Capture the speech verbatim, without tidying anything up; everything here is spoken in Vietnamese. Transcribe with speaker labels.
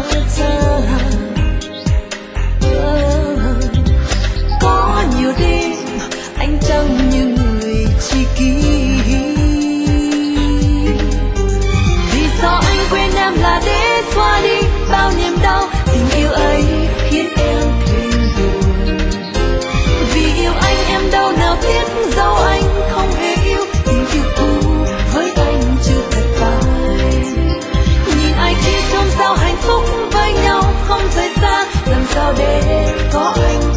Speaker 1: xa. Có nhiều đêm anh chẳng như người tri kỷ, vì sao anh quên em là để xóa đi bao niềm đau. Tình yêu ấy khiến em thêm buồn, vì yêu anh em đâu nào biết dẫu anh không hề yêu. Tình yêu cũ với anh chưa thật phai, nhìn ai kia trong sao hạnh phúc với nhau không rời xa. Làm sao để có anh